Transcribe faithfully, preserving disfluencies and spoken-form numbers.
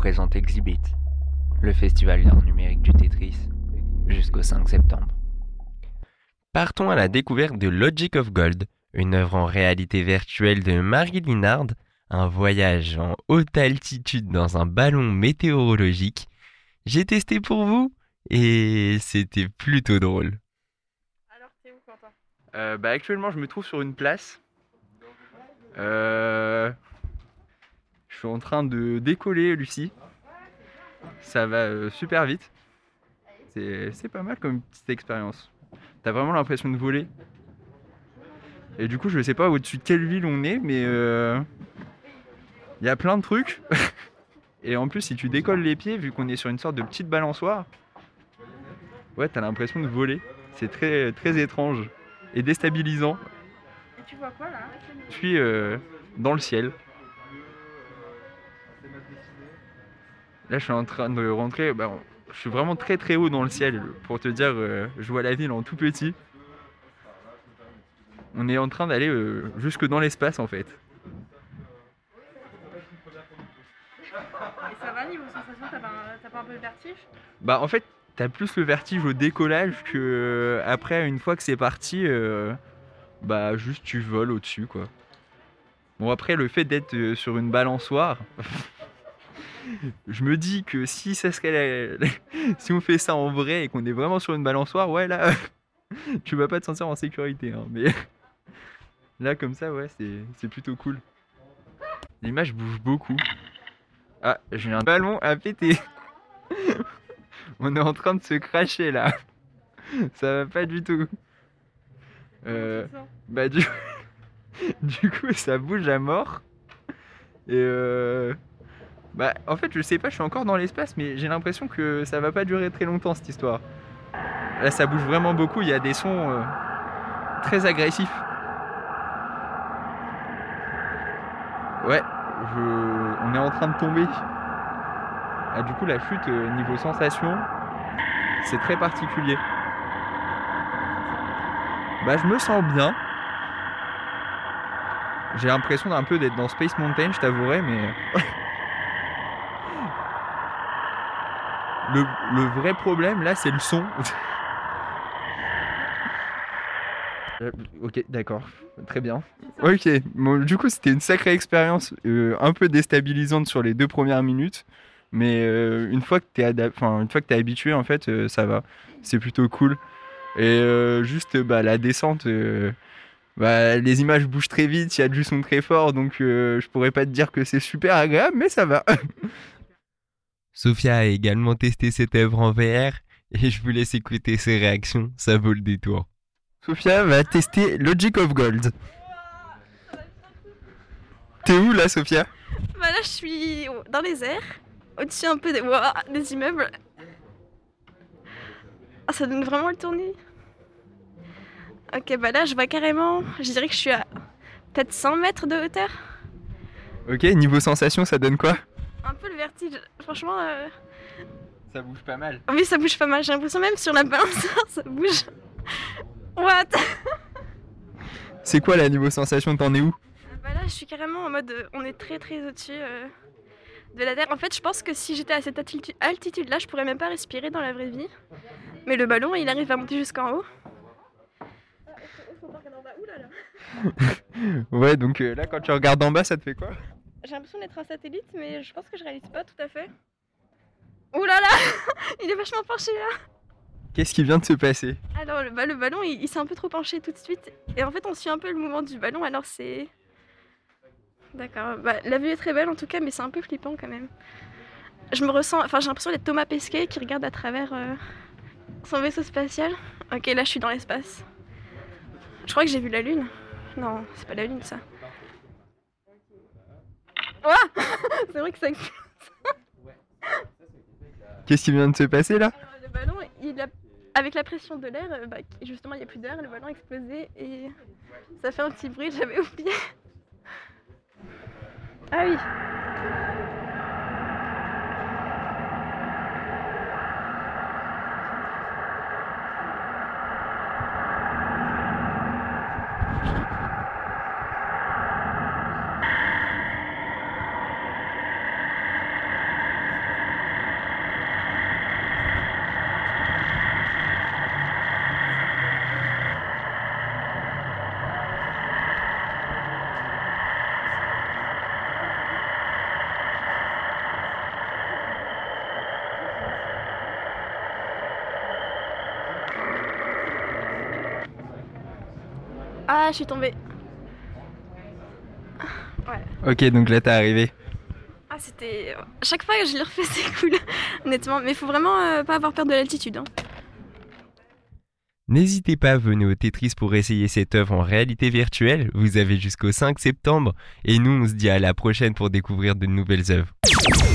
présente Exhibit, le festival d'art numérique du Tetris, jusqu'au cinq septembre. Partons à la découverte de Logic of Gold, une œuvre en réalité virtuelle de Marie Linard, un voyage en haute altitude dans un ballon météorologique. J'ai testé pour vous et c'était plutôt drôle. Alors, t'es où, Quentin ? Euh, bah actuellement, je me trouve sur une place. Euh, je suis en train de décoller, Lucie. Ça va euh, super vite. C'est, c'est pas mal comme petite expérience. T'as vraiment l'impression de voler. Et du coup, je sais pas au-dessus de quelle ville on est, mais il euh, y a plein de trucs. Et en plus, si tu décolles les pieds, vu qu'on est sur une sorte de petite balançoire, ouais, t'as l'impression de voler. C'est très, très étrange et déstabilisant. Et tu vois quoi là ? Je suis euh, dans le ciel. Là, je suis en train de rentrer. Bah, je suis vraiment très très haut dans le ciel. Pour te dire, euh, je vois la ville en tout petit. On est en train d'aller euh, jusque dans l'espace en fait. Et ça va niveau sensation, t'as pas, un- t'as pas un peu de vertige ? Bah, en fait, t'as plus le vertige au décollage que euh, après, une fois que c'est parti, euh, bah, juste tu voles au-dessus quoi. Bon, après, le fait d'être euh, sur une balançoire. Je me dis que si ça serait la- si on fait ça en vrai et qu'on est vraiment sur une balançoire, ouais là, tu vas pas te sentir en sécurité, hein, mais là comme ça, ouais, c'est c'est plutôt cool. L'image bouge beaucoup. Ah, j'ai un ballon à péter. On est en train de se cracher là. Ça va pas du tout. Euh, Comment tu te sens ? bah du... du coup, ça bouge à mort. Et euh... Bah, en fait, je sais pas, je suis encore dans l'espace, mais j'ai l'impression que ça va pas durer très longtemps cette histoire. Là, ça bouge vraiment beaucoup, il y a des sons euh, très agressifs. Ouais, je... on est en train de tomber. Ah, du coup, la chute, euh, niveau sensation, c'est très particulier. Bah, je me sens bien. J'ai l'impression d'un peu d'être dans Space Mountain, je t'avouerai, mais... Le, le vrai problème, là, c'est le son. Euh, Ok, d'accord, très bien. Ok, bon, du coup, c'était une sacrée expérience, euh, un peu déstabilisante sur les deux premières minutes, mais euh, une fois que t'es ada- enfin, une fois que t'es habitué, en fait, euh, ça va. C'est plutôt cool. Et euh, juste, bah, la descente, euh, bah, les images bougent très vite, il y a du son très fort, donc euh, je pourrais pas te dire que c'est super agréable, mais ça va. Sophia a également testé cette œuvre en V R et je vous laisse écouter ses réactions, ça vaut le détour. Sophia va tester Logic of Gold. T'es où là, Sophia? Bah là, je suis au- dans les airs, au-dessus un peu des, ouah, des immeubles. Ah, ça donne vraiment le tournis. Ok, bah là, je vois carrément, je dirais que je suis à peut-être cent mètres de hauteur. Ok, niveau sensation, ça donne quoi? Un peu le vertige, franchement. euh, Ça bouge pas mal. Oui, ça bouge pas mal. J'ai l'impression même sur la balançoire, ça bouge. What? C'est quoi là, niveau sensation, t'en es où? Bah là, je suis carrément en mode, euh, on est très très au-dessus euh, de la Terre. En fait, je pense que si j'étais à cette altitu- altitude-là, je pourrais même pas respirer dans la vraie vie. Mais le ballon, il arrive à monter jusqu'en haut. Ouais, donc euh, là, quand tu regardes en bas, ça te fait quoi? J'ai l'impression d'être un satellite, mais je pense que je réalise pas tout à fait. Ouh là là, il est vachement penché là. Qu'est-ce qui vient de se passer? Alors le, bah, le ballon, il, il s'est un peu trop penché tout de suite. Et en fait, on suit un peu le mouvement du ballon, alors c'est... D'accord, bah, la vue est très belle en tout cas, mais c'est un peu flippant quand même. Je me ressens... Enfin, j'ai l'impression d'être Thomas Pesquet qui regarde à travers euh, son vaisseau spatial. Ok, là, je suis dans l'espace. Je crois que j'ai vu la Lune. Non, c'est pas la Lune, ça. Ouah. C'est vrai que ça... Qu'est-ce qui vient de se passer là? Alors, le ballon, il a... avec la pression de l'air, euh, bah, justement, il n'y a plus d'air, le ballon a explosé et ça fait un petit bruit, j'avais oublié. Ah oui. Ah, je suis tombée. Ok, donc là t'es arrivé. Ah, c'était. Chaque fois que je le refais, c'est cool, honnêtement. Mais il faut vraiment euh, pas avoir peur de l'altitude. Hein. N'hésitez pas à venir au Tetris pour essayer cette œuvre en réalité virtuelle. Vous avez jusqu'au cinq septembre. Et nous, on se dit à la prochaine pour découvrir de nouvelles œuvres.